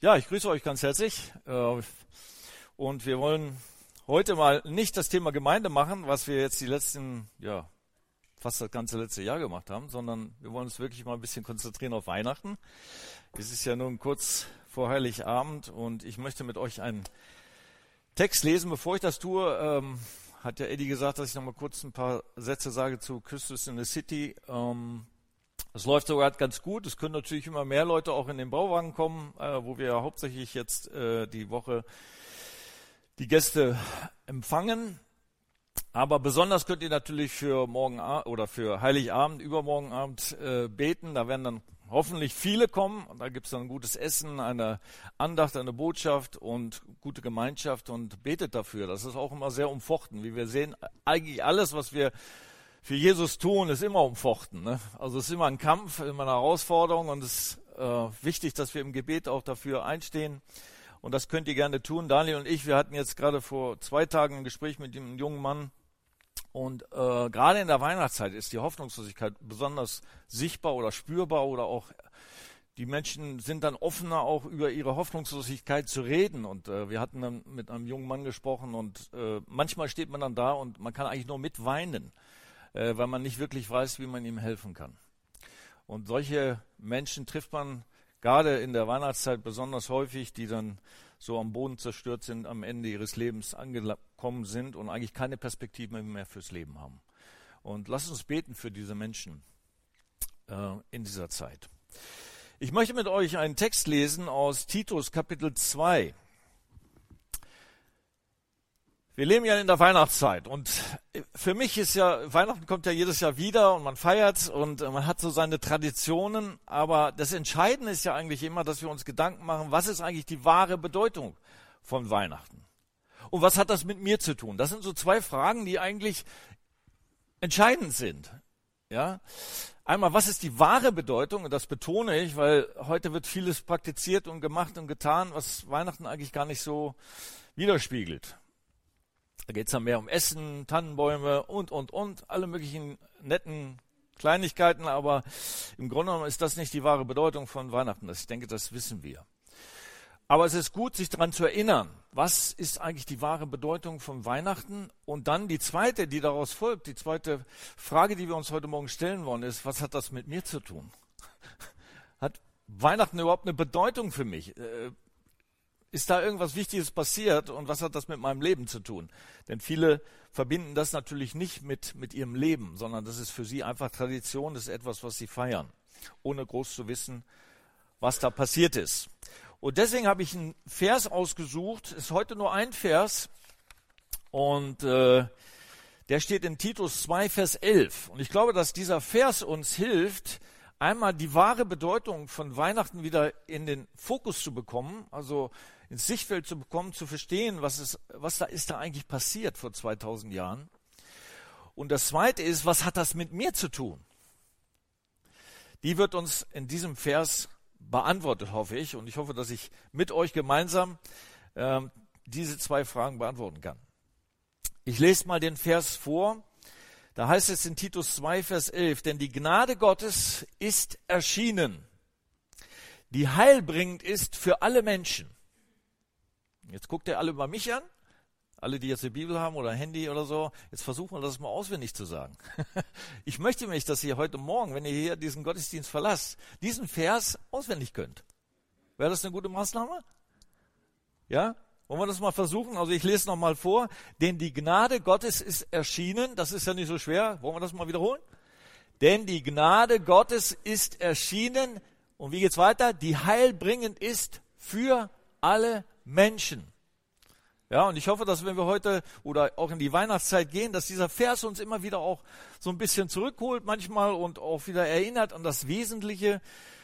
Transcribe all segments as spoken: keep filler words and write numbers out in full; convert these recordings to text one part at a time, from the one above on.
Ja, ich grüße euch ganz herzlich äh, und wir wollen heute mal nicht das Thema Gemeinde machen, was wir jetzt die letzten, ja, fast das ganze letzte Jahr gemacht haben, sondern wir wollen uns wirklich mal ein bisschen konzentrieren auf Weihnachten. Es ist ja nun kurz vor Heiligabend und ich möchte mit euch einen Text lesen. Bevor ich das tue, ähm, hat ja Eddie gesagt, dass ich noch mal kurz ein paar Sätze sage zu Christus in the City. Ähm, Es läuft sogar ganz gut. Es können natürlich immer mehr Leute auch in den Bauwagen kommen, äh, wo wir ja hauptsächlich jetzt äh, die Woche die Gäste empfangen. Aber besonders könnt ihr natürlich für morgen oder für Heiligabend, übermorgen Abend äh, beten. Da werden dann hoffentlich viele kommen. Und da gibt es dann ein gutes Essen, eine Andacht, eine Botschaft und gute Gemeinschaft. Und betet dafür. Das ist auch immer sehr umfochten. Wie wir sehen, eigentlich alles, was wir für Jesus tun, ist immer umfochten. Ne? Also es ist immer ein Kampf, immer eine Herausforderung und es ist äh, wichtig, dass wir im Gebet auch dafür einstehen. Und das könnt ihr gerne tun. Daniel und ich, wir hatten jetzt gerade vor zwei Tagen ein Gespräch mit einem jungen Mann. Und äh, gerade in der Weihnachtszeit ist die Hoffnungslosigkeit besonders sichtbar oder spürbar oder auch die Menschen sind dann offener, auch über ihre Hoffnungslosigkeit zu reden. Und äh, wir hatten dann mit einem jungen Mann gesprochen und äh, manchmal steht man dann da und man kann eigentlich nur mitweinen, äh, weil man nicht wirklich weiß, wie man ihm helfen kann. Und solche Menschen trifft man gerade in der Weihnachtszeit besonders häufig, die dann so am Boden zerstört sind, am Ende ihres Lebens angekommen sind und eigentlich keine Perspektive mehr fürs Leben haben. Und lasst uns beten für diese Menschen äh, in dieser Zeit. Ich möchte mit euch einen Text lesen aus Titus Kapitel zwei. Wir leben ja in der Weihnachtszeit und für mich ist ja, Weihnachten kommt ja jedes Jahr wieder und man feiert und man hat so seine Traditionen, aber das Entscheidende ist ja eigentlich immer, dass wir uns Gedanken machen, was ist eigentlich die wahre Bedeutung von Weihnachten? Und was hat das mit mir zu tun? Das sind so zwei Fragen, die eigentlich entscheidend sind. Ja? Einmal, was ist die wahre Bedeutung? Und das betone ich, weil heute wird vieles praktiziert und gemacht und getan, was Weihnachten eigentlich gar nicht so widerspiegelt. Da geht es dann mehr um Essen, Tannenbäume und, und, und, alle möglichen netten Kleinigkeiten, aber im Grunde genommen ist das nicht die wahre Bedeutung von Weihnachten. Ich denke, das wissen wir. Aber es ist gut, sich daran zu erinnern, was ist eigentlich die wahre Bedeutung von Weihnachten? Und dann die zweite, die daraus folgt, die zweite Frage, die wir uns heute Morgen stellen wollen, ist, was hat das mit mir zu tun? Hat Weihnachten überhaupt eine Bedeutung für mich? Ist da irgendwas Wichtiges passiert und was hat das mit meinem Leben zu tun? Denn viele verbinden das natürlich nicht mit, mit ihrem Leben, sondern das ist für sie einfach Tradition, das ist etwas, was sie feiern, ohne groß zu wissen, was da passiert ist. Und deswegen habe ich einen Vers ausgesucht, ist heute nur ein Vers und äh, der steht in Titus zwei, Vers elf. Und ich glaube, dass dieser Vers uns hilft, einmal die wahre Bedeutung von Weihnachten wieder in den Fokus zu bekommen, also ins Sichtfeld zu bekommen, zu verstehen, was, ist, was da ist da eigentlich passiert vor zweitausend Jahren. Und das Zweite ist, was hat das mit mir zu tun? Die wird uns in diesem Vers beantwortet, hoffe ich. Und ich hoffe, dass ich mit euch gemeinsam äh, diese zwei Fragen beantworten kann. Ich lese mal den Vers vor. Da heißt es in Titus zwei, Vers elf, denn die Gnade Gottes ist erschienen, die heilbringend ist für alle Menschen. Jetzt guckt ihr alle bei mich an, alle, die jetzt eine Bibel haben oder ein Handy oder so. Jetzt versuchen wir das mal auswendig zu sagen. Ich möchte mich, dass ihr heute Morgen, wenn ihr hier diesen Gottesdienst verlasst, diesen Vers auswendig könnt. Wäre das eine gute Maßnahme? Ja? Wollen wir das mal versuchen? Also ich lese noch mal vor. Denn die Gnade Gottes ist erschienen. Das ist ja nicht so schwer. Wollen wir das mal wiederholen? Denn die Gnade Gottes ist erschienen. Und wie geht's weiter? Die heilbringend ist für alle Menschen. Ja, und ich hoffe, dass wenn wir heute oder auch in die Weihnachtszeit gehen, dass dieser Vers uns immer wieder auch so ein bisschen zurückholt manchmal und auch wieder erinnert an das Wesentliche.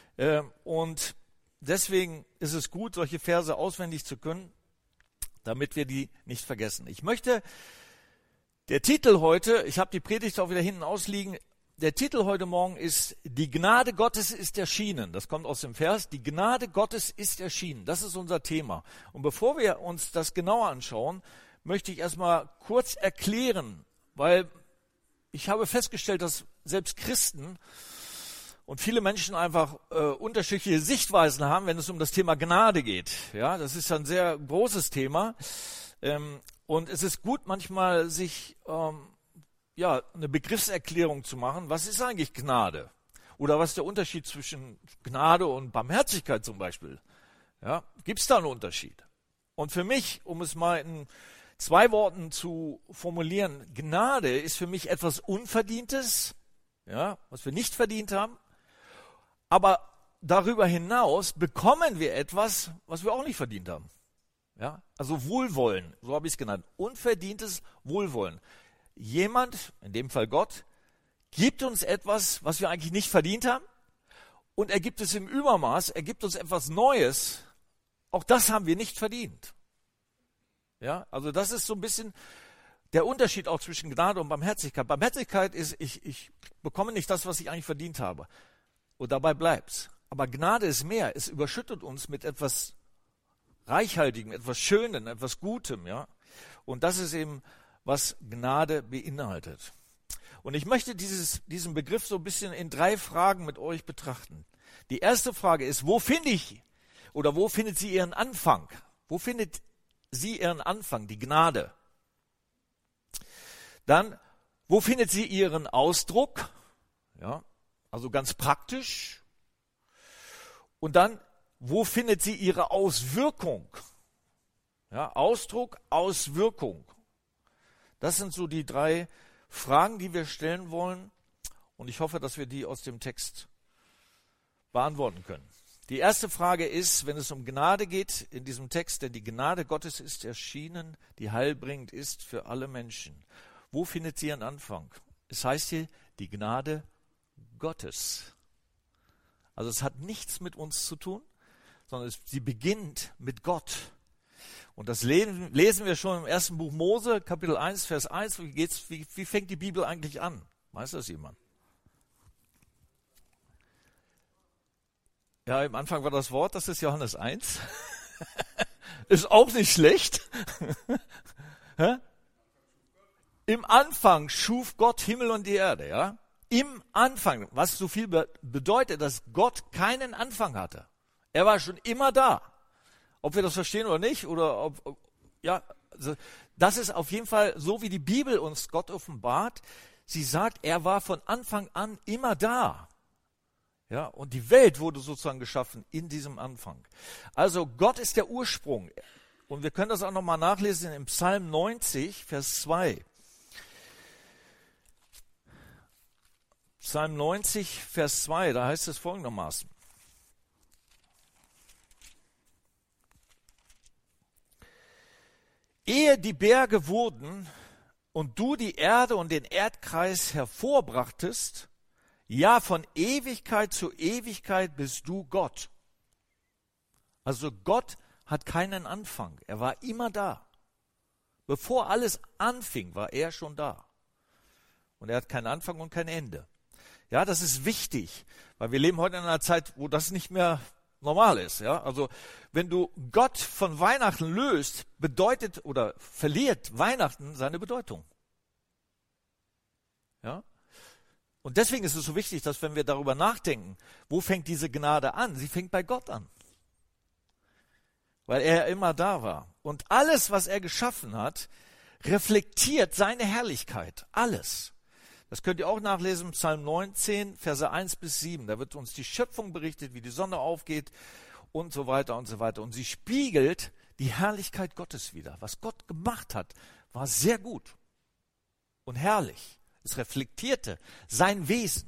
Und deswegen ist es gut, solche Verse auswendig zu können, damit wir die nicht vergessen. Ich möchte, der Titel heute, ich habe die Predigt auch wieder hinten ausliegen, der Titel heute Morgen ist, die Gnade Gottes ist erschienen. Das kommt aus dem Vers, die Gnade Gottes ist erschienen. Das ist unser Thema. Und bevor wir uns das genauer anschauen, möchte ich erstmal kurz erklären, weil ich habe festgestellt, dass selbst Christen Und viele Menschen einfach äh, unterschiedliche Sichtweisen haben, wenn es um das Thema Gnade geht. Ja, das ist ein sehr großes Thema. Ähm, und es ist gut, manchmal sich ähm, ja, eine Begriffserklärung zu machen. Was ist eigentlich Gnade? Oder was ist der Unterschied zwischen Gnade und Barmherzigkeit zum Beispiel? Ja, gibt es da einen Unterschied? Und für mich, um es mal in zwei Worten zu formulieren, Gnade ist für mich etwas Unverdientes, ja, was wir nicht verdient haben. Aber darüber hinaus bekommen wir etwas, was wir auch nicht verdient haben. Ja, also Wohlwollen, so habe ich es genannt. Unverdientes Wohlwollen. Jemand, in dem Fall Gott, gibt uns etwas, was wir eigentlich nicht verdient haben. Und er gibt es im Übermaß, er gibt uns etwas Neues. Auch das haben wir nicht verdient. Ja, also das ist so ein bisschen der Unterschied auch zwischen Gnade und Barmherzigkeit. Barmherzigkeit ist, ich, ich bekomme nicht das, was ich eigentlich verdient habe. Und dabei bleibt's. Aber Gnade ist mehr. Es überschüttet uns mit etwas Reichhaltigem, etwas Schönem, etwas Gutem. Ja? Und das ist eben, was Gnade beinhaltet. Und ich möchte dieses, diesen Begriff so ein bisschen in drei Fragen mit euch betrachten. Die erste Frage ist, wo finde ich oder wo findet sie ihren Anfang? Wo findet sie ihren Anfang, die Gnade? Dann, wo findet sie ihren Ausdruck? Ja, also ganz praktisch. Und dann, wo findet sie ihre Auswirkung? Ja, Ausdruck, Auswirkung. Das sind so die drei Fragen, die wir stellen wollen. Und ich hoffe, dass wir die aus dem Text beantworten können. Die erste Frage ist, wenn es um Gnade geht in diesem Text, denn die Gnade Gottes ist erschienen, die heilbringend ist für alle Menschen. Wo findet sie ihren Anfang? Es heißt hier, die Gnade Gottes. Also es hat nichts mit uns zu tun, sondern es, sie beginnt mit Gott. Und das lesen, lesen wir schon im ersten Buch Mose, Kapitel eins, Vers eins. Wie, geht's, wie, wie fängt die Bibel eigentlich an? Weiß das jemand? Ja, im Anfang war das Wort, das ist Johannes eins. Ist auch nicht schlecht. Im Anfang schuf Gott Himmel und die Erde, ja? Im Anfang, was so viel be- bedeutet, dass Gott keinen Anfang hatte. Er war schon immer da. Ob wir das verstehen oder nicht, oder ob, ob ja, also das ist auf jeden Fall so, wie die Bibel uns Gott offenbart. Sie sagt, er war von Anfang an immer da. Ja, und die Welt wurde sozusagen geschaffen in diesem Anfang. Also Gott ist der Ursprung. Und wir können das auch nochmal nachlesen im Psalm neunzig, Vers zwei. Psalm neunzig, Vers zwei, da heißt es folgendermaßen. Ehe die Berge wurden und du die Erde und den Erdkreis hervorbrachtest, ja, von Ewigkeit zu Ewigkeit bist du Gott. Also Gott hat keinen Anfang. Er war immer da. Bevor alles anfing, war er schon da. Und er hat keinen Anfang und kein Ende. Ja, das ist wichtig, weil wir leben heute in einer Zeit, wo das nicht mehr normal ist. Ja, also wenn du Gott von Weihnachten löst, bedeutet oder verliert Weihnachten seine Bedeutung. Ja. Und deswegen ist es so wichtig, dass wenn wir darüber nachdenken, wo fängt diese Gnade an? Sie fängt bei Gott an. Weil er immer da war. Und alles, was er geschaffen hat, reflektiert seine Herrlichkeit. Alles. Das könnt ihr auch nachlesen, Psalm neunzehn, Verse eins bis sieben. Da wird uns die Schöpfung berichtet, wie die Sonne aufgeht und so weiter und so weiter. Und sie spiegelt die Herrlichkeit Gottes wider. Was Gott gemacht hat, war sehr gut und herrlich. Es reflektierte sein Wesen.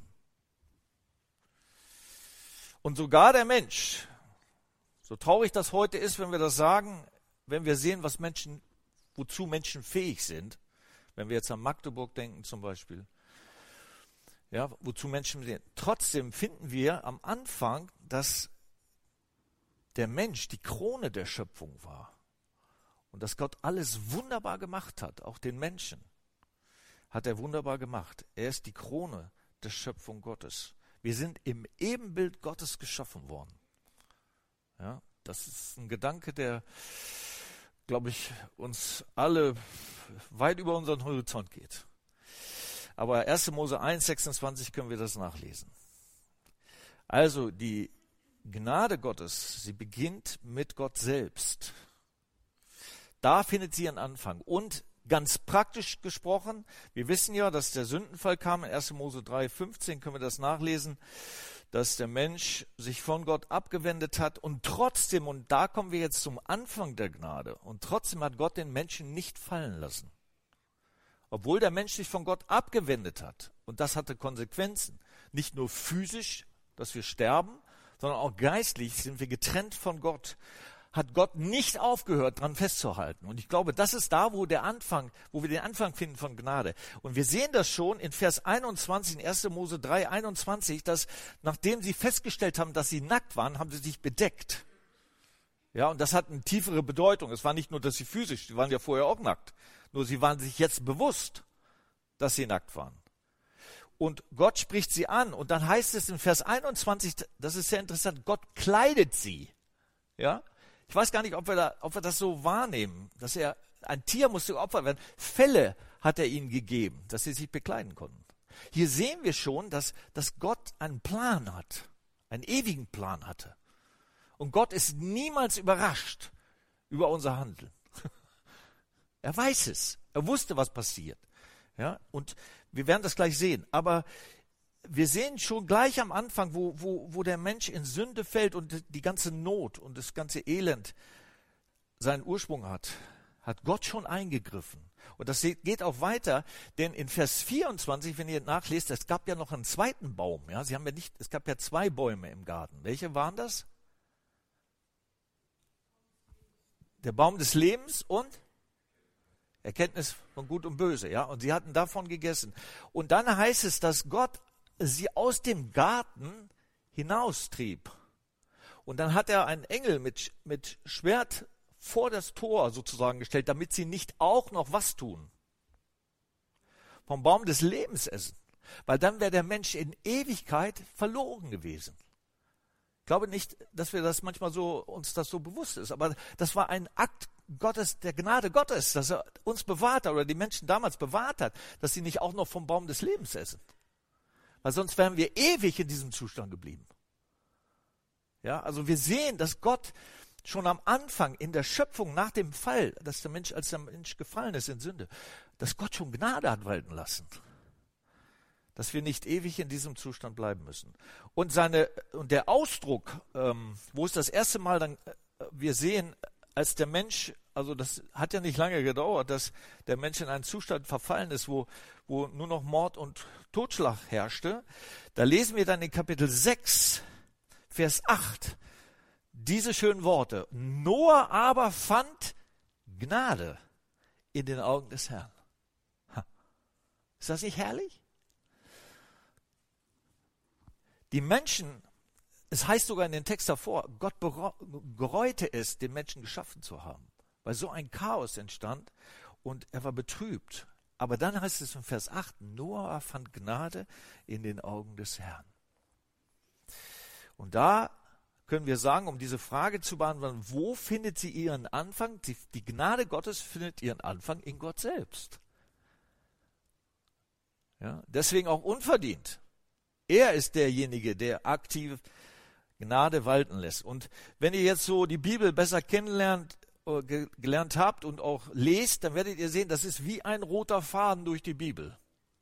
Und sogar der Mensch, so traurig das heute ist, wenn wir das sagen, wenn wir sehen, was Menschen, wozu Menschen fähig sind, wenn wir jetzt an Magdeburg denken zum Beispiel, ja, wozu Menschen sehen. Trotzdem finden wir am Anfang, dass der Mensch die Krone der Schöpfung war und dass Gott alles wunderbar gemacht hat, auch den Menschen. Hat er wunderbar gemacht. Er ist die Krone der Schöpfung Gottes. Wir sind im Ebenbild Gottes geschaffen worden. Ja, das ist ein Gedanke, der, glaube ich, uns alle weit über unseren Horizont geht. Aber erster Mose eins, sechsundzwanzig können wir das nachlesen. Also die Gnade Gottes, sie beginnt mit Gott selbst. Da findet sie ihren Anfang. Und ganz praktisch gesprochen, wir wissen ja, dass der Sündenfall kam, in erster Mose drei fünfzehn können wir das nachlesen, dass der Mensch sich von Gott abgewendet hat und trotzdem, und da kommen wir jetzt zum Anfang der Gnade, und trotzdem hat Gott den Menschen nicht fallen lassen. Obwohl der Mensch sich von Gott abgewendet hat, und das hatte Konsequenzen, nicht nur physisch, dass wir sterben, sondern auch geistlich sind wir getrennt von Gott, hat Gott nicht aufgehört, daran festzuhalten. Und ich glaube, das ist da, wo der Anfang, wo wir den Anfang finden von Gnade. Und wir sehen das schon in Vers einundzwanzig, in erster Mose drei einundzwanzig, dass nachdem sie festgestellt haben, dass sie nackt waren, haben sie sich bedeckt. Ja, und das hat eine tiefere Bedeutung. Es war nicht nur, dass sie physisch, sie waren ja vorher auch nackt. Nur sie waren sich jetzt bewusst, dass sie nackt waren. Und Gott spricht sie an. Und dann heißt es in Vers einundzwanzig, das ist sehr interessant, Gott kleidet sie. Ja, ich weiß gar nicht, ob wir, da, ob wir das so wahrnehmen, dass er, ein Tier musste geopfert werden. Felle hat er ihnen gegeben, dass sie sich bekleiden konnten. Hier sehen wir schon, dass, dass Gott einen Plan hat, einen ewigen Plan hatte. Und Gott ist niemals überrascht über unser Handeln. Er weiß es. Er wusste, was passiert. Ja, und wir werden das gleich sehen. Aber wir sehen schon gleich am Anfang, wo, wo, wo der Mensch in Sünde fällt und die ganze Not und das ganze Elend seinen Ursprung hat, hat Gott schon eingegriffen. Und das geht auch weiter, denn in Vers vierundzwanzig, wenn ihr nachlest, es gab ja noch einen zweiten Baum. Ja, sie haben ja nicht, es gab ja zwei Bäume im Garten. Welche waren das? Der Baum des Lebens und Erkenntnis von Gut und Böse. Ja, und sie hatten davon gegessen. Und dann heißt es, dass Gott sie aus dem Garten hinaustrieb. Und dann hat er einen Engel mit, mit Schwert vor das Tor sozusagen gestellt, damit sie nicht auch noch was tun. Vom Baum des Lebens essen. Weil dann wäre der Mensch in Ewigkeit verloren gewesen. Ich glaube nicht, dass wir das manchmal so, uns das so bewusst ist, aber das war ein Akt Gottes, der Gnade Gottes, dass er uns bewahrt hat oder die Menschen damals bewahrt hat, dass sie nicht auch noch vom Baum des Lebens essen. Weil sonst wären wir ewig in diesem Zustand geblieben. Ja, also wir sehen, dass Gott schon am Anfang in der Schöpfung nach dem Fall, dass der Mensch, als der Mensch gefallen ist in Sünde, dass Gott schon Gnade hat walten lassen. Dass wir nicht ewig in diesem Zustand bleiben müssen. Und seine, und der Ausdruck, ähm, wo es das erste Mal dann, äh, wir sehen, als der Mensch, also das hat ja nicht lange gedauert, dass der Mensch in einen Zustand verfallen ist, wo, wo nur noch Mord und Totschlag herrschte. Da lesen wir dann in Kapitel sechs, Vers acht, diese schönen Worte. Noah aber fand Gnade in den Augen des Herrn. Ha. Ist das nicht herrlich? Die Menschen, es heißt sogar in den Text davor, Gott bereute es, den Menschen geschaffen zu haben, weil so ein Chaos entstand und er war betrübt. Aber dann heißt es in Vers acht, Noah fand Gnade in den Augen des Herrn. Und da können wir sagen, um diese Frage zu beantworten, wo findet sie ihren Anfang? Die, die Gnade Gottes findet ihren Anfang in Gott selbst. Ja, deswegen auch unverdient. Er ist derjenige, der aktiv Gnade walten lässt. Und wenn ihr jetzt so die Bibel besser kennenlernt, ge- gelernt habt und auch lest, dann werdet ihr sehen, das ist wie ein roter Faden durch die Bibel.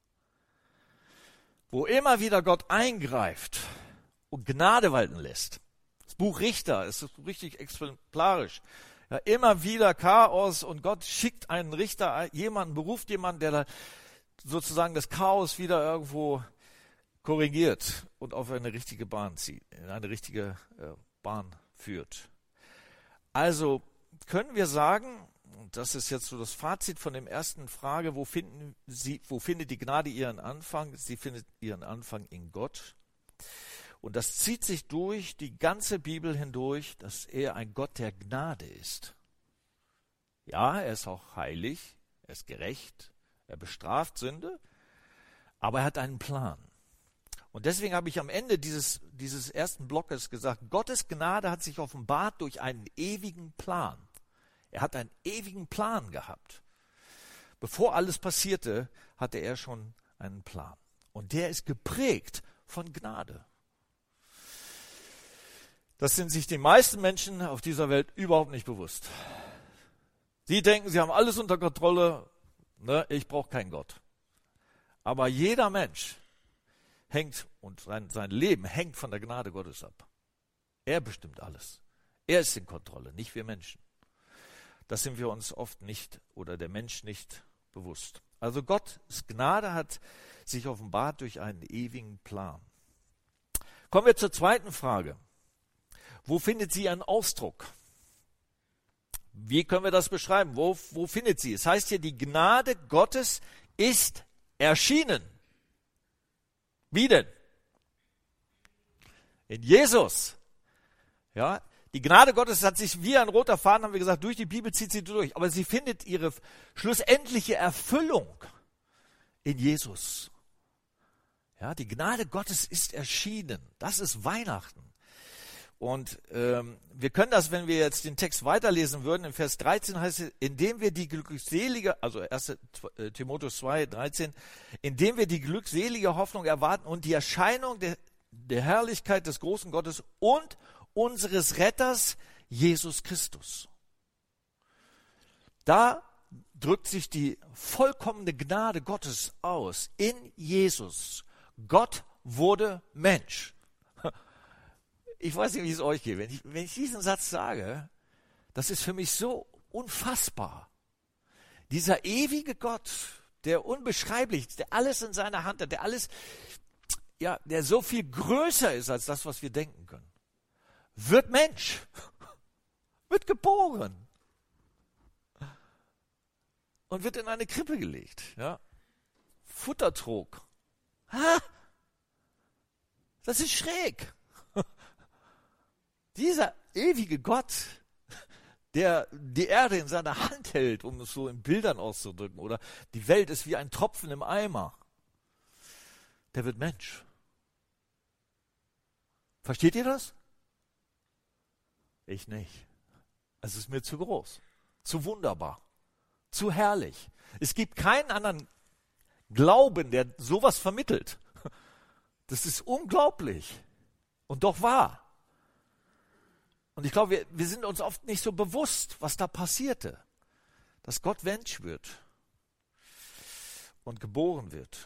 Wo immer wieder Gott eingreift und Gnade walten lässt. Das Buch Richter ist richtig exemplarisch. Ja, immer wieder Chaos und Gott schickt einen Richter, jemanden, beruft jemanden, der da sozusagen das Chaos wieder irgendwo korrigiert und auf eine richtige Bahn zieht, in eine richtige äh, Bahn führt. Also können wir sagen, und das ist jetzt so das Fazit von der ersten Frage, wo finden Sie, wo findet die Gnade ihren Anfang? Sie findet ihren Anfang in Gott. Und das zieht sich durch die ganze Bibel hindurch, dass er ein Gott der Gnade ist. Ja, er ist auch heilig, er ist gerecht, er bestraft Sünde, aber er hat einen Plan. Und deswegen habe ich am Ende dieses, dieses ersten Blockes gesagt, Gottes Gnade hat sich offenbart durch einen ewigen Plan. Er hat einen ewigen Plan gehabt. Bevor alles passierte, hatte er schon einen Plan. Und der ist geprägt von Gnade. Das sind sich die meisten Menschen auf dieser Welt überhaupt nicht bewusst. Sie denken, sie haben alles unter Kontrolle, ne? Ich brauche keinen Gott. Aber jeder Mensch hängt und sein, sein Leben hängt von der Gnade Gottes ab. Er bestimmt alles. Er ist in Kontrolle, nicht wir Menschen. Das sind wir uns oft nicht oder der Mensch nicht bewusst. Also Gottes Gnade hat sich offenbart durch einen ewigen Plan. Kommen wir zur zweiten Frage. Wo findet sie einen Ausdruck? Wie können wir das beschreiben? Wo, wo findet sie? Es heißt hier, die Gnade Gottes ist erschienen. Wie denn? In Jesus. Ja, die Gnade Gottes hat sich wie ein roter Faden, haben wir gesagt, durch die Bibel zieht sie durch. Aber sie findet ihre schlussendliche Erfüllung in Jesus. Ja, die Gnade Gottes ist erschienen. Das ist Weihnachten. Und ähm, wir können das, wenn wir jetzt den Text weiterlesen würden, in Vers dreizehn heißt es, indem wir die glückselige, also erster Timotheus zwei, dreizehn, indem wir die glückselige Hoffnung erwarten und die Erscheinung der, der Herrlichkeit des großen Gottes und unseres Retters Jesus Christus. Da drückt sich die vollkommene Gnade Gottes aus in Jesus. Gott wurde Mensch. Ich weiß nicht, wie es euch geht. Wenn ich, wenn ich diesen Satz sage, das ist für mich so unfassbar. Dieser ewige Gott, der unbeschreiblich, der alles in seiner Hand hat, der alles, ja, der so viel größer ist als das, was wir denken können, wird Mensch, wird geboren und wird in eine Krippe gelegt. Ja? Futtertrog. Ha? Das ist schräg. Dieser ewige Gott, der die Erde in seiner Hand hält, um es so in Bildern auszudrücken, oder die Welt ist wie ein Tropfen im Eimer, der wird Mensch. Versteht ihr das? Ich nicht. Es ist mir zu groß, zu wunderbar, zu herrlich. Es gibt keinen anderen Glauben, der sowas vermittelt. Das ist unglaublich und doch wahr. Und ich glaube, wir, wir sind uns oft nicht so bewusst, was da passierte. Dass Gott Mensch wird und geboren wird.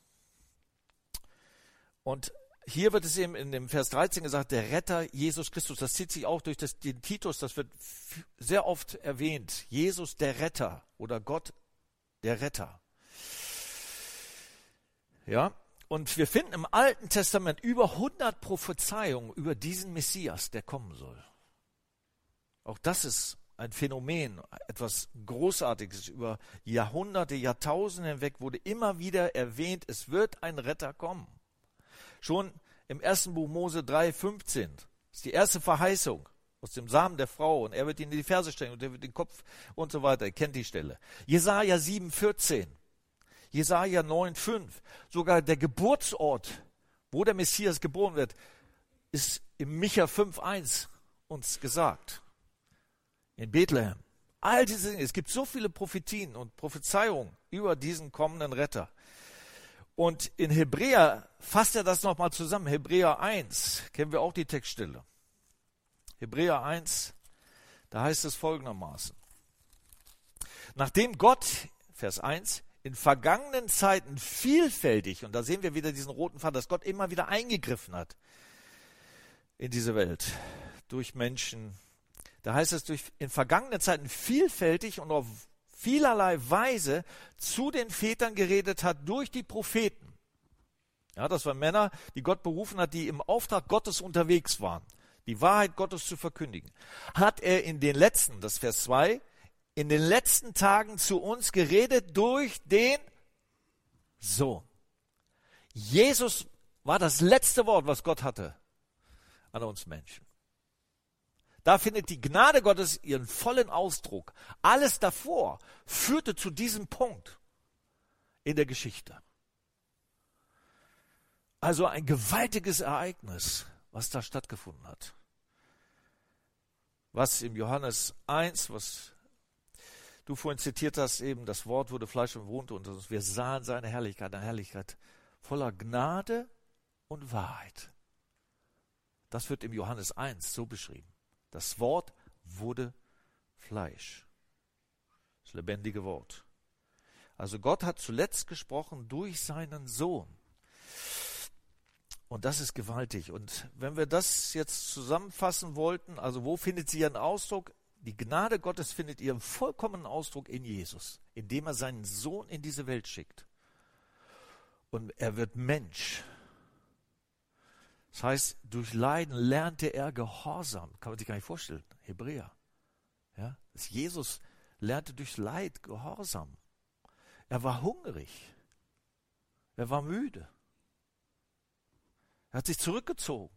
Und hier wird es eben in dem Vers dreizehn gesagt, der Retter Jesus Christus. Das zieht sich auch durch das, den Titus, das wird sehr oft erwähnt. Jesus der Retter oder Gott der Retter. Ja, und wir finden im Alten Testament über hundert Prophezeiungen über diesen Messias, der kommen soll. Auch das ist ein Phänomen, etwas Großartiges. Über Jahrhunderte, Jahrtausende hinweg wurde immer wieder erwähnt, es wird ein Retter kommen. Schon im ersten Buch Mose drei, fünfzehn ist die erste Verheißung aus dem Samen der Frau und er wird ihn in die Ferse stecken und er wird den Kopf und so weiter. Ihr kennt die Stelle. Jesaja sieben, vierzehn, Jesaja neun, fünf, sogar der Geburtsort, wo der Messias geboren wird, ist im Micha fünf, eins uns gesagt. In Bethlehem. All diese Dinge. Es gibt so viele Prophetien und Prophezeiungen über diesen kommenden Retter. Und in Hebräer fasst er das nochmal zusammen. Hebräer eins, kennen wir auch die Textstelle. Hebräer eins, da heißt es folgendermaßen. Nachdem Gott, Vers eins, in vergangenen Zeiten vielfältig, und da sehen wir wieder diesen roten Faden, dass Gott immer wieder eingegriffen hat in diese Welt durch Menschen. Da heißt es, durch in vergangenen Zeiten vielfältig und auf vielerlei Weise zu den Vätern geredet hat durch die Propheten. Ja, das waren Männer, die Gott berufen hat, die im Auftrag Gottes unterwegs waren, die Wahrheit Gottes zu verkündigen. Hat er in den letzten, das Vers zwei, in den letzten Tagen zu uns geredet durch den Sohn. Jesus war das letzte Wort, was Gott hatte an uns Menschen. Da findet die Gnade Gottes ihren vollen Ausdruck. Alles davor führte zu diesem Punkt in der Geschichte. Also ein gewaltiges Ereignis, was da stattgefunden hat. Was im Johannes eins, was du vorhin zitiert hast, eben das Wort wurde Fleisch und wohnte unter uns. Wir sahen seine Herrlichkeit, eine Herrlichkeit voller Gnade und Wahrheit. Das wird im Johannes eins so beschrieben. Das Wort wurde Fleisch. Das lebendige Wort. Also Gott hat zuletzt gesprochen durch seinen Sohn. Und das ist gewaltig. Und wenn wir das jetzt zusammenfassen wollten, also wo findet sie ihren Ausdruck? Die Gnade Gottes findet ihren vollkommenen Ausdruck in Jesus, indem er seinen Sohn in diese Welt schickt. Und er wird Mensch. Das heißt, durch Leiden lernte er Gehorsam. Kann man sich gar nicht vorstellen. Hebräer. Ja? Das Jesus lernte durch Leid Gehorsam. Er war hungrig. Er war müde. Er hat sich zurückgezogen.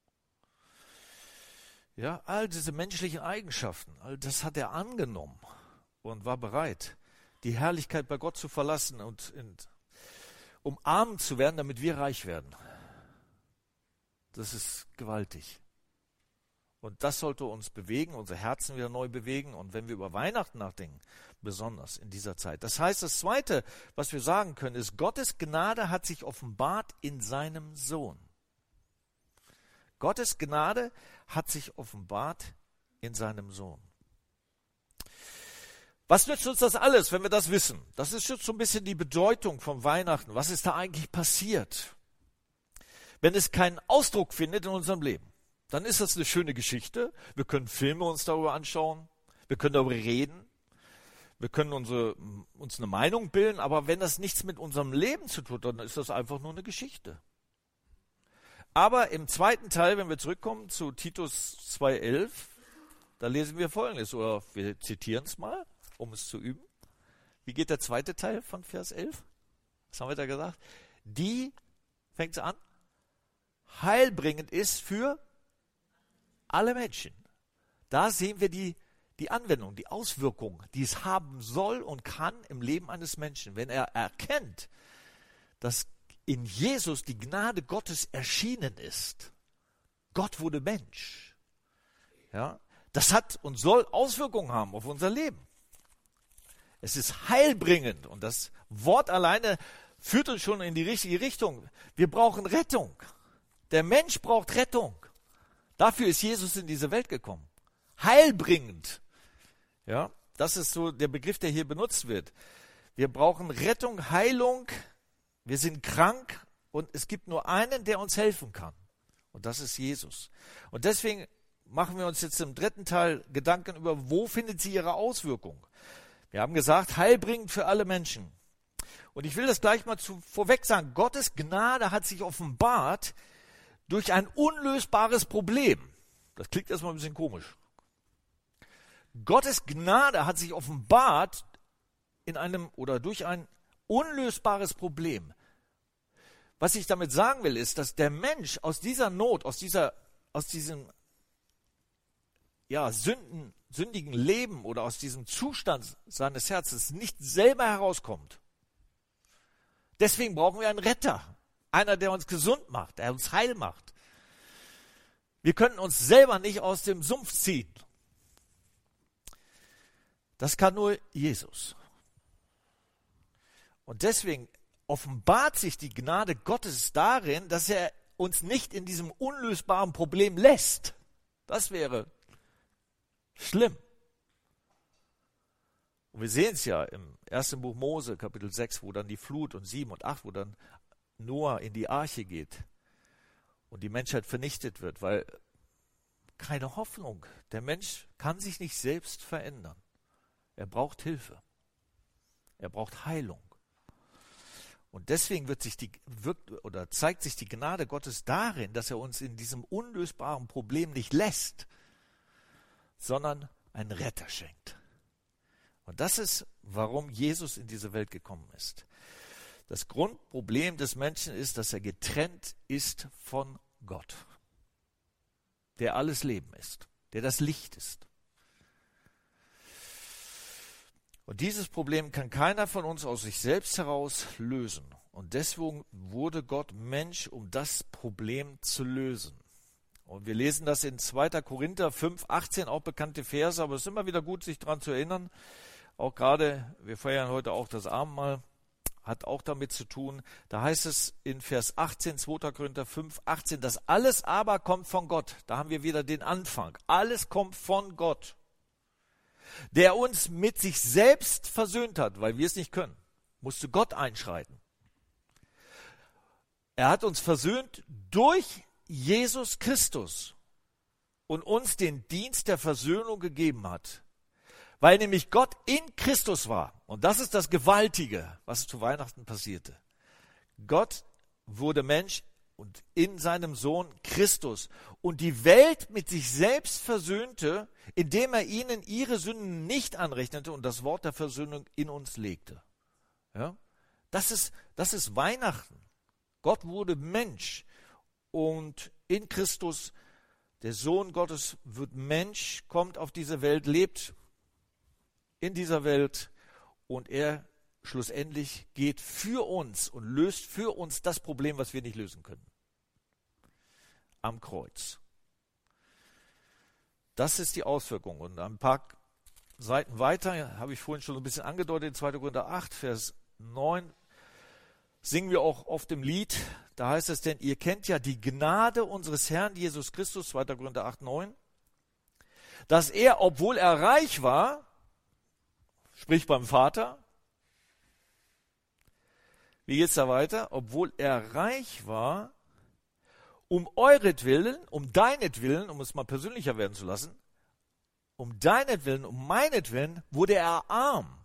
Ja, all diese menschlichen Eigenschaften, all das hat er angenommen und war bereit, die Herrlichkeit bei Gott zu verlassen und in, um arm zu werden, damit wir reich werden. Das ist gewaltig. Und das sollte uns bewegen, unsere Herzen wieder neu bewegen. Und wenn wir über Weihnachten nachdenken, besonders in dieser Zeit. Das heißt, das Zweite, was wir sagen können, ist, Gottes Gnade hat sich offenbart in seinem Sohn. Gottes Gnade hat sich offenbart in seinem Sohn. Was nützt uns das alles, wenn wir das wissen? Das ist jetzt so ein bisschen die Bedeutung von Weihnachten. Was ist da eigentlich passiert? Wenn es keinen Ausdruck findet in unserem Leben, dann ist das eine schöne Geschichte. Wir können Filme uns darüber anschauen. Wir können darüber reden. Wir können unsere, uns eine Meinung bilden. Aber wenn das nichts mit unserem Leben zu tun hat, dann ist das einfach nur eine Geschichte. Aber im zweiten Teil, wenn wir zurückkommen zu Titus zwei elf, da lesen wir Folgendes, oder wir zitieren es mal, um es zu üben. Wie geht der zweite Teil von Vers elf? Was haben wir da gesagt? Die, fängt es an, heilbringend ist für alle Menschen. Da sehen wir die, die Anwendung, die Auswirkung, die es haben soll und kann im Leben eines Menschen. Wenn er erkennt, dass in Jesus die Gnade Gottes erschienen ist. Gott wurde Mensch. Ja, das hat und soll Auswirkungen haben auf unser Leben. Es ist heilbringend und das Wort alleine führt uns schon in die richtige Richtung. Wir brauchen Rettung. Der Mensch braucht Rettung. Dafür ist Jesus in diese Welt gekommen. Heilbringend. Ja, das ist so der Begriff, der hier benutzt wird. Wir brauchen Rettung, Heilung. Wir sind krank und es gibt nur einen, der uns helfen kann. Und das ist Jesus. Und deswegen machen wir uns jetzt im dritten Teil Gedanken über, wo findet sie ihre Auswirkung. Wir haben gesagt, heilbringend für alle Menschen. Und ich will das gleich mal zu, vorweg sagen. Gottes Gnade hat sich offenbart durch ein unlösbares Problem. Das klingt erstmal ein bisschen komisch. Gottes Gnade hat sich offenbart in einem oder durch ein unlösbares Problem. Was ich damit sagen will, ist, dass der Mensch aus dieser Not, aus dieser, aus diesem ja, Sünden, sündigen Leben oder aus diesem Zustand seines Herzens nicht selber herauskommt. Deswegen brauchen wir einen Retter. Einer, der uns gesund macht, der uns heil macht. Wir können uns selber nicht aus dem Sumpf ziehen. Das kann nur Jesus. Und deswegen offenbart sich die Gnade Gottes darin, dass er uns nicht in diesem unlösbaren Problem lässt. Das wäre schlimm. Und wir sehen es ja im ersten Buch Mose, Kapitel sechs, wo dann die Flut und sieben und acht, wo dann Noah in die Arche geht und die Menschheit vernichtet wird, weil keine Hoffnung. Der Mensch kann sich nicht selbst verändern. Er braucht Hilfe. Er braucht Heilung. Und deswegen wird sich die, wirkt, oder zeigt sich die Gnade Gottes darin, dass er uns in diesem unlösbaren Problem nicht lässt, sondern einen Retter schenkt. Und das ist, warum Jesus in diese Welt gekommen ist. Das Grundproblem des Menschen ist, dass er getrennt ist von Gott, der alles Leben ist, der das Licht ist. Und dieses Problem kann keiner von uns aus sich selbst heraus lösen. Und deswegen wurde Gott Mensch, um das Problem zu lösen. Und wir lesen das in zweiter Korinther fünf, achtzehn, auch bekannte Verse, aber es ist immer wieder gut, sich daran zu erinnern. Auch gerade, wir feiern heute auch das Abendmahl. hat auch damit zu tun, da heißt es in Vers achtzehn, zweiter Korinther fünf, achtzehn, das alles aber kommt von Gott. Da haben wir wieder den Anfang. Alles kommt von Gott, der uns mit sich selbst versöhnt hat, weil wir es nicht können. Musste Gott einschreiten. Er hat uns versöhnt durch Jesus Christus und uns den Dienst der Versöhnung gegeben hat. Weil nämlich Gott in Christus war. Und das ist das Gewaltige, was zu Weihnachten passierte. Gott wurde Mensch und in seinem Sohn Christus und die Welt mit sich selbst versöhnte, indem er ihnen ihre Sünden nicht anrechnete und das Wort der Versöhnung in uns legte. Ja? Das ist, das ist Weihnachten. Gott wurde Mensch und in Christus, der Sohn Gottes wird Mensch, kommt auf diese Welt, lebt in dieser Welt und er schlussendlich geht für uns und löst für uns das Problem, was wir nicht lösen können. Am Kreuz. Das ist die Auswirkung. Und ein paar Seiten weiter, habe ich vorhin schon ein bisschen angedeutet, in zweiter Korinther acht, Vers neun, singen wir auch oft im Lied, da heißt es, denn ihr kennt ja die Gnade unseres Herrn Jesus Christus, zweiter Korinther acht, neun, dass er, obwohl er reich war, sprich beim Vater, wie geht's da weiter? Obwohl er reich war, um euretwillen, um deinetwillen, um es mal persönlicher werden zu lassen, um deinetwillen, um meinetwillen, wurde er arm.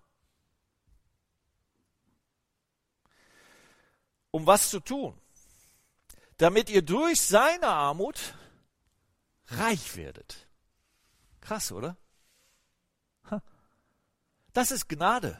Um was zu tun? Damit ihr durch seine Armut reich werdet. Krass, oder? Das ist Gnade.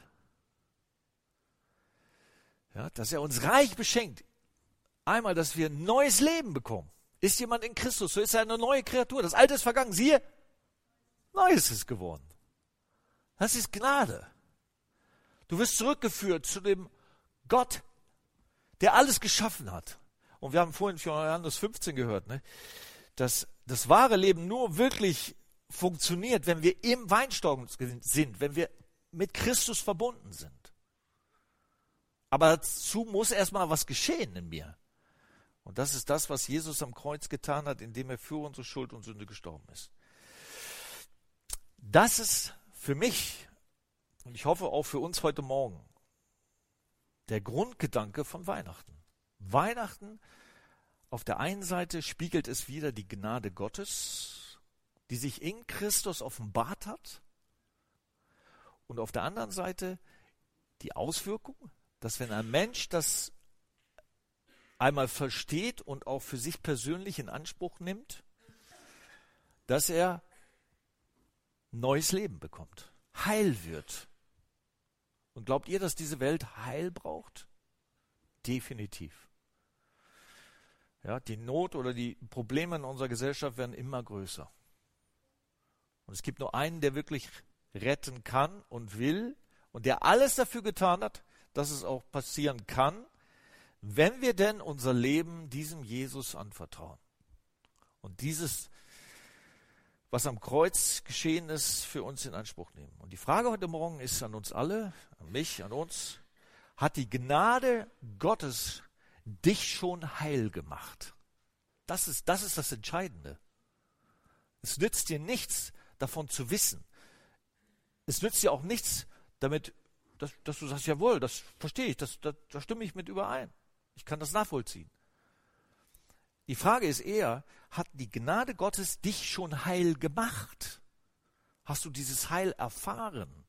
Ja, dass er uns reich beschenkt. Einmal, dass wir ein neues Leben bekommen. Ist jemand in Christus, so ist er eine neue Kreatur. Das Alte ist vergangen. Siehe, Neues ist geworden. Das ist Gnade. Du wirst zurückgeführt zu dem Gott, der alles geschaffen hat. Und wir haben vorhin von Johannes fünfzehn gehört, ne, dass das wahre Leben nur wirklich funktioniert, wenn wir im Weinstock sind, wenn wir mit Christus verbunden sind. Aber dazu muss erstmal was geschehen in mir. Und das ist das, was Jesus am Kreuz getan hat, indem er für unsere Schuld und Sünde gestorben ist. Das ist für mich, und ich hoffe auch für uns heute Morgen, der Grundgedanke von Weihnachten. Weihnachten, auf der einen Seite spiegelt es wieder die Gnade Gottes, die sich in Christus offenbart hat. Und auf der anderen Seite die Auswirkung, dass wenn ein Mensch das einmal versteht und auch für sich persönlich in Anspruch nimmt, dass er neues Leben bekommt, heil wird. Und glaubt ihr, dass diese Welt Heil braucht? Definitiv. Ja, die Not oder die Probleme in unserer Gesellschaft werden immer größer. Und es gibt nur einen, der wirklich retten kann und will und der alles dafür getan hat, dass es auch passieren kann, wenn wir denn unser Leben diesem Jesus anvertrauen. Und dieses, was am Kreuz geschehen ist, für uns in Anspruch nehmen. Und die Frage heute Morgen ist an uns alle, an mich, an uns, hat die Gnade Gottes dich schon heil gemacht? Das ist, das ist das Entscheidende. Es nützt dir nichts, davon zu wissen. Es nützt dir auch nichts, damit, dass, dass du sagst, jawohl, das verstehe ich, das, das, da stimme ich mit überein. Ich kann das nachvollziehen. Die Frage ist eher, hat die Gnade Gottes dich schon heil gemacht? Hast du dieses Heil erfahren?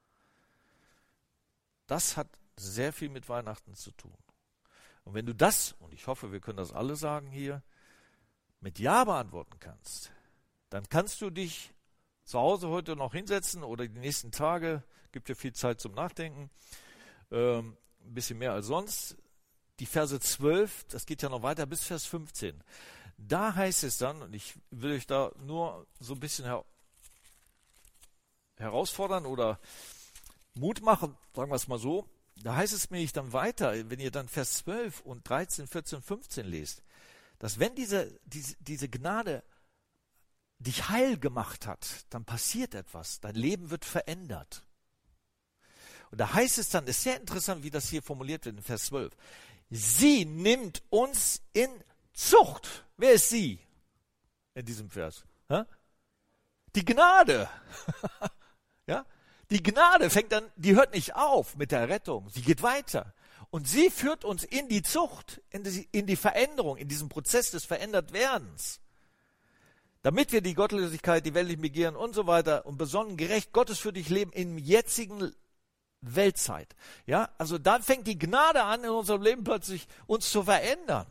Das hat sehr viel mit Weihnachten zu tun. Und wenn du das, und ich hoffe, wir können das alle sagen hier, mit Ja beantworten kannst, dann kannst du dich zu Hause heute noch hinsetzen oder die nächsten Tage, gibt dir viel Zeit zum Nachdenken, ähm, ein bisschen mehr als sonst. Die Verse zwölf, das geht ja noch weiter bis Vers fünfzehn. Da heißt es dann, und ich will euch da nur so ein bisschen her- herausfordern oder Mut machen, sagen wir es mal so, da heißt es nämlich dann weiter, wenn ihr dann Vers zwölf und dreizehn, vierzehn, fünfzehn lest, dass wenn diese, diese, diese Gnade dich heil gemacht hat, dann passiert etwas, dein Leben wird verändert. Und da heißt es dann, ist sehr interessant, wie das hier formuliert wird in Vers zwölf. Sie nimmt uns in Zucht. Wer ist sie in diesem Vers? Hä? Die Gnade. Ja? Die Gnade fängt dann, die hört nicht auf mit der Rettung. Sie geht weiter. Und sie führt uns in die Zucht, in die, in die Veränderung, in diesen Prozess des Verändertwerdens. Damit wir die Gottlosigkeit, die weltlichen Begehren und so weiter und besonnen gerecht Gottes für dich leben im jetzigen Weltzeit. Ja, also da fängt die Gnade an, in unserem Leben plötzlich uns zu verändern.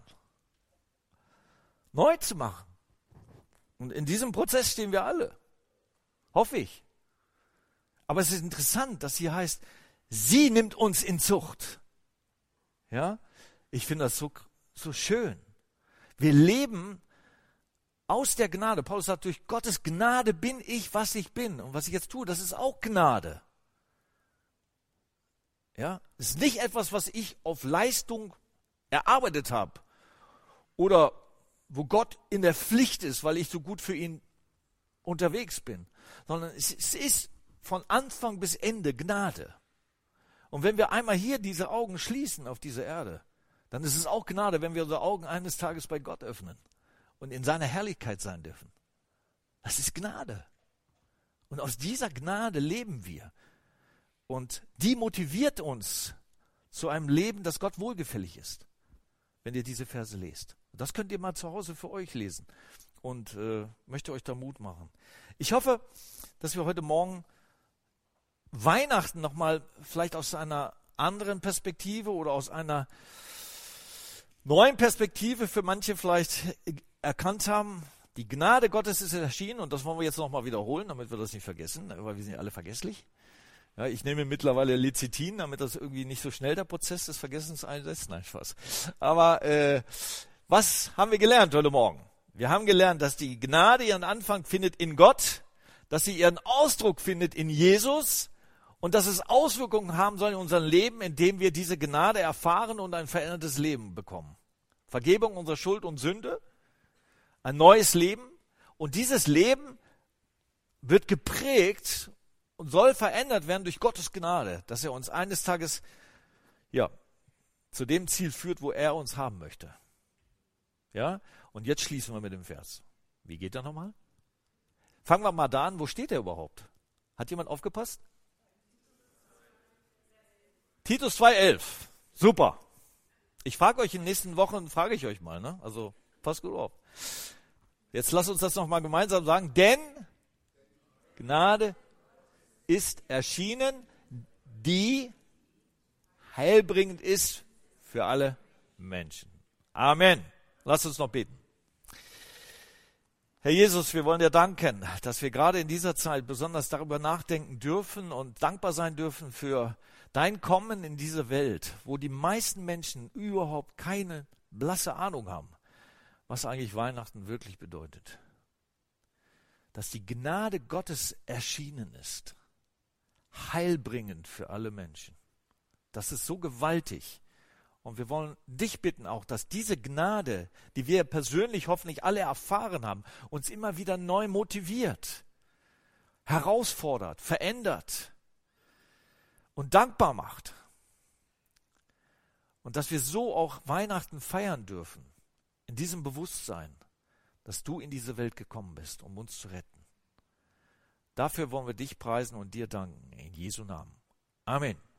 Neu zu machen. Und in diesem Prozess stehen wir alle. Hoffe ich. Aber es ist interessant, dass hier heißt, sie nimmt uns in Zucht. Ja, ich finde das so, so schön. Wir leben aus der Gnade. Paulus sagt, durch Gottes Gnade bin ich, was ich bin. Und was ich jetzt tue, das ist auch Gnade. Ja, es ist nicht etwas, was ich auf Leistung erarbeitet habe. Oder wo Gott in der Pflicht ist, weil ich so gut für ihn unterwegs bin. Sondern es, es ist von Anfang bis Ende Gnade. Und wenn wir einmal hier diese Augen schließen auf diese Erde, dann ist es auch Gnade, wenn wir unsere Augen eines Tages bei Gott öffnen und in seiner Herrlichkeit sein dürfen. Das ist Gnade. Und aus dieser Gnade leben wir. Und die motiviert uns zu einem Leben, das Gott wohlgefällig ist, wenn ihr diese Verse lest. Das könnt ihr mal zu Hause für euch lesen und äh, möchte euch da Mut machen. Ich hoffe, dass wir heute Morgen Weihnachten nochmal vielleicht aus einer anderen Perspektive oder aus einer neuen Perspektive für manche vielleicht erkannt haben. Die Gnade Gottes ist erschienen und das wollen wir jetzt nochmal wiederholen, damit wir das nicht vergessen, weil wir sind ja alle vergesslich. Ja, ich nehme mittlerweile Lecithin, damit das irgendwie nicht so schnell der Prozess des Vergessens einsetzt. Nein, Spaß. Aber äh, was haben wir gelernt heute Morgen? Wir haben gelernt, dass die Gnade ihren Anfang findet in Gott, dass sie ihren Ausdruck findet in Jesus und dass es Auswirkungen haben soll in unserem Leben, indem wir diese Gnade erfahren und ein verändertes Leben bekommen. Vergebung unserer Schuld und Sünde, ein neues Leben und dieses Leben wird geprägt und soll verändert werden durch Gottes Gnade, dass er uns eines Tages ja, zu dem Ziel führt, wo er uns haben möchte. Ja, und jetzt schließen wir mit dem Vers. Wie geht er nochmal? Fangen wir mal da an, wo steht er überhaupt? Hat jemand aufgepasst? Titus zwei elf. Super. Ich frage euch in den nächsten Wochen, frage ich euch mal, ne? Also passt gut auf. Jetzt lasst uns das nochmal gemeinsam sagen. Denn Gnade ist erschienen, die heilbringend ist für alle Menschen. Amen. Lasst uns noch beten. Herr Jesus, wir wollen dir danken, dass wir gerade in dieser Zeit besonders darüber nachdenken dürfen und dankbar sein dürfen für dein Kommen in diese Welt, wo die meisten Menschen überhaupt keine blasse Ahnung haben, was eigentlich Weihnachten wirklich bedeutet. Dass die Gnade Gottes erschienen ist, heilbringend für alle Menschen. Das ist so gewaltig. Und wir wollen dich bitten auch, dass diese Gnade, die wir persönlich hoffentlich alle erfahren haben, uns immer wieder neu motiviert, herausfordert, verändert und dankbar macht. Und dass wir so auch Weihnachten feiern dürfen, in diesem Bewusstsein, dass du in diese Welt gekommen bist, um uns zu retten. Dafür wollen wir dich preisen und dir danken. In Jesu Namen. Amen.